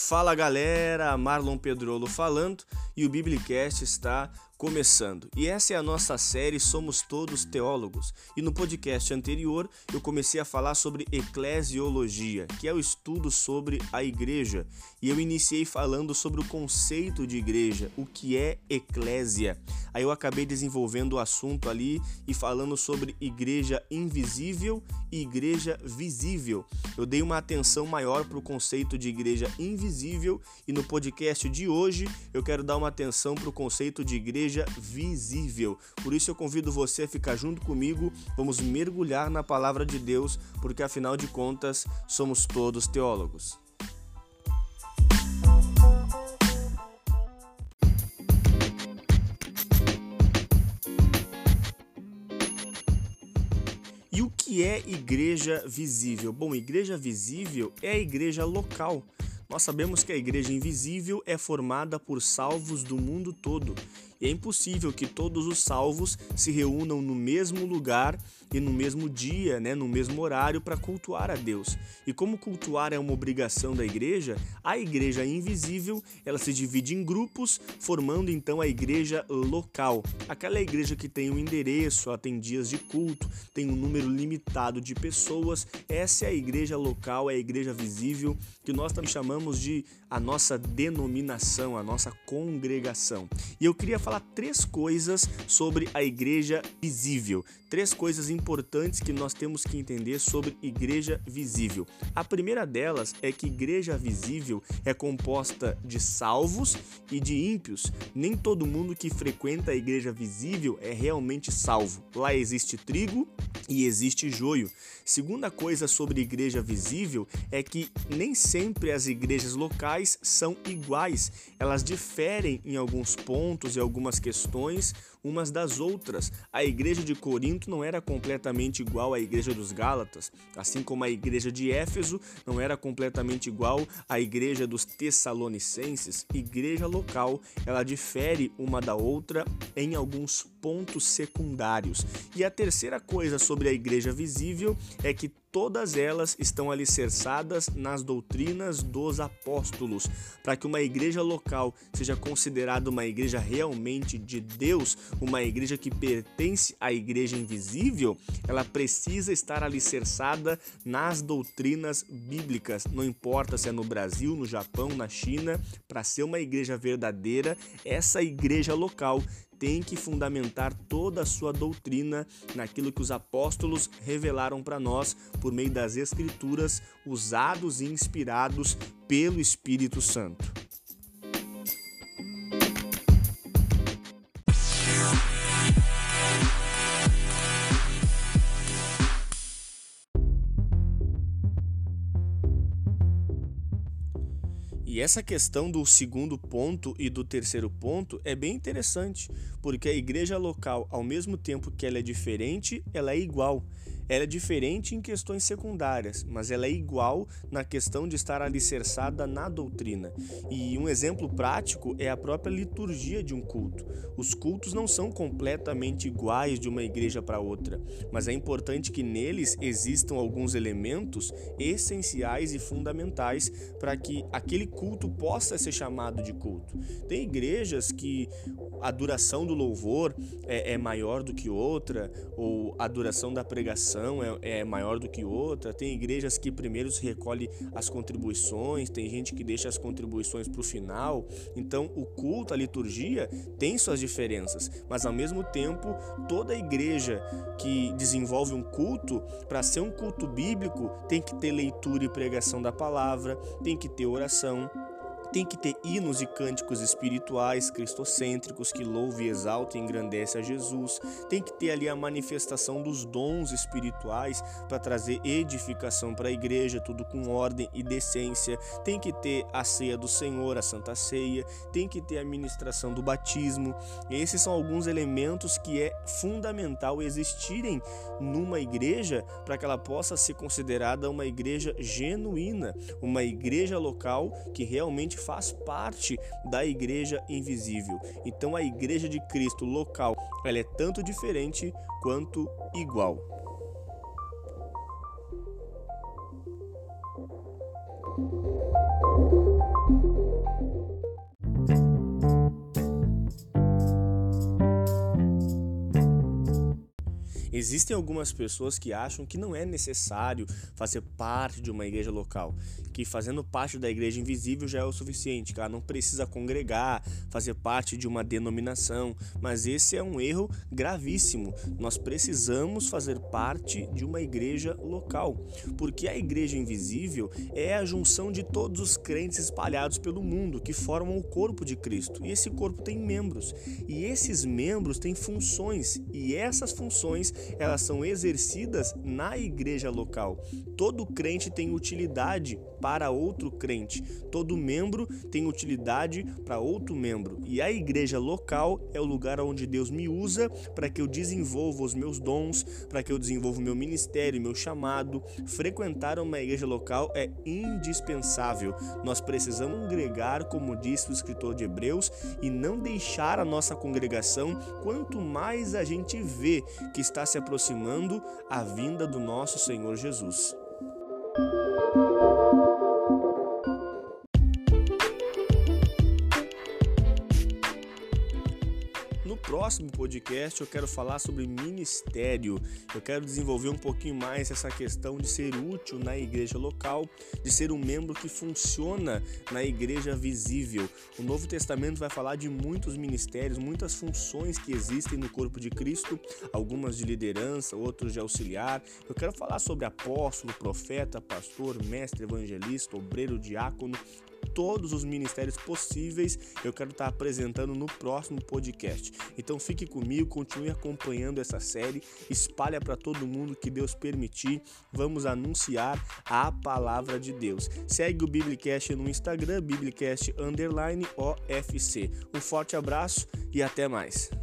Fala galera, Marlon Pedrolo falando e o Biblicast está começando. E essa é a nossa série Somos Todos Teólogos. E no podcast anterior eu comecei a falar sobre eclesiologia, que é o estudo sobre a igreja. E eu iniciei falando sobre o conceito de igreja, o que é eclésia. Aí eu acabei desenvolvendo o assunto ali e falando sobre igreja invisível e igreja visível. Eu dei uma atenção maior para o conceito de igreja invisível e no podcast de hoje eu quero dar uma atenção para o conceito de igreja visível. Por isso eu convido você a ficar junto comigo, vamos mergulhar na palavra de Deus, porque afinal de contas somos todos teólogos. E o que é igreja visível? Bom, igreja visível é a igreja local. Nós sabemos que a igreja invisível é formada por salvos do mundo todo. E é impossível que todos os salvos se reúnam no mesmo lugar e no mesmo dia, no mesmo horário para cultuar a Deus. E como cultuar é uma obrigação da igreja, a igreja invisível ela se divide em grupos, formando então a igreja local. Aquela igreja que tem um endereço, ela tem dias de culto, tem um número limitado de pessoas. Essa é a igreja local, é a igreja visível, que nós também chamamos de a nossa denominação, a nossa congregação. E eu queria falar 3 coisas sobre a igreja visível. 3 coisas importantes que nós temos que entender sobre igreja visível. A primeira delas é que igreja visível é composta de salvos e de ímpios. Nem todo mundo que frequenta a igreja visível é realmente salvo. Lá existe trigo e existe joio. Segunda coisa sobre igreja visível é que nem sempre as igrejas locais são iguais. Elas diferem em alguns pontos e algumas questões umas das outras. A igreja de Corinto não era completamente igual à igreja dos Gálatas, assim como a igreja de Éfeso não era completamente igual à igreja dos Tessalonicenses. Igreja local, ela difere uma da outra em alguns pontos secundários. E a terceira coisa sobre a igreja visível é que todas elas estão alicerçadas nas doutrinas dos apóstolos. Para que uma igreja local seja considerada uma igreja realmente de Deus, uma igreja que pertence à igreja invisível, ela precisa estar alicerçada nas doutrinas bíblicas. Não importa se é no Brasil, no Japão, na China, para ser uma igreja verdadeira, essa igreja local tem que fundamentar toda a sua doutrina naquilo que os apóstolos revelaram para nós por meio das Escrituras, usados e inspirados pelo Espírito Santo. E essa questão do segundo ponto e do terceiro ponto é bem interessante, porque a igreja local, ao mesmo tempo que ela é diferente, ela é igual. Ela é diferente em questões secundárias, mas ela é igual na questão de estar alicerçada na doutrina. E um exemplo prático é a própria liturgia de um culto. Os cultos não são completamente iguais de uma igreja para outra, mas é importante que neles existam alguns elementos essenciais e fundamentais para que aquele culto possa ser chamado de culto. Tem igrejas que a duração do louvor é maior do que outra, ou a duração da pregação é maior do que outra. Tem igrejas que primeiro se recolhe as contribuições, tem gente que deixa as contribuições para o final. Então o culto, a liturgia tem suas diferenças, mas ao mesmo tempo toda igreja que desenvolve um culto, para ser um culto bíblico, tem que ter leitura e pregação da palavra, tem que ter oração, tem que ter hinos e cânticos espirituais cristocêntricos que louvam e exaltam e engrandecem a Jesus. Tem que ter ali a manifestação dos dons espirituais para trazer edificação para a igreja, tudo com ordem e decência. Tem que ter a ceia do Senhor, a Santa Ceia. Tem que ter a ministração do batismo. Esses são alguns elementos que é fundamental existirem numa igreja para que ela possa ser considerada uma igreja genuína, uma igreja local que realmente faz parte da igreja invisível. Então a igreja de Cristo local, ela é tanto diferente quanto igual. Existem algumas pessoas que acham que não é necessário fazer parte de uma igreja local, que fazendo parte da igreja invisível já é o suficiente, que ela não precisa congregar, fazer parte de uma denominação, mas esse é um erro gravíssimo. Nós precisamos fazer parte de uma igreja local, porque a igreja invisível é a junção de todos os crentes espalhados pelo mundo que formam o corpo de Cristo, e esse corpo tem membros, e esses membros têm funções, e essas funções elas são exercidas na igreja local. Todo crente tem utilidade para outro crente, todo membro tem utilidade para outro membro, e a igreja local é o lugar onde Deus me usa para que eu desenvolva os meus dons, para que eu desenvolva o meu ministério, meu chamado. Frequentar uma igreja local é indispensável. Nós precisamos congregar, como disse o escritor de Hebreus, e não deixar a nossa congregação, quanto mais a gente vê que está se aproximando a vinda do nosso Senhor Jesus. No próximo podcast eu quero falar sobre ministério. Eu quero desenvolver um pouquinho mais essa questão de ser útil na igreja local, de ser um membro que funciona na igreja visível. O Novo Testamento vai falar de muitos ministérios, muitas funções que existem no corpo de Cristo, algumas de liderança, outros de auxiliar. Eu quero falar sobre apóstolo, profeta, pastor, mestre, evangelista, obreiro, diácono. Todos os ministérios possíveis eu quero estar apresentando no próximo podcast. Então fique comigo, continue acompanhando essa série, espalha para todo mundo que Deus permitir. Vamos anunciar a palavra de Deus. Segue o Biblicast no Instagram, Biblicast_OFC. Um forte abraço e até mais.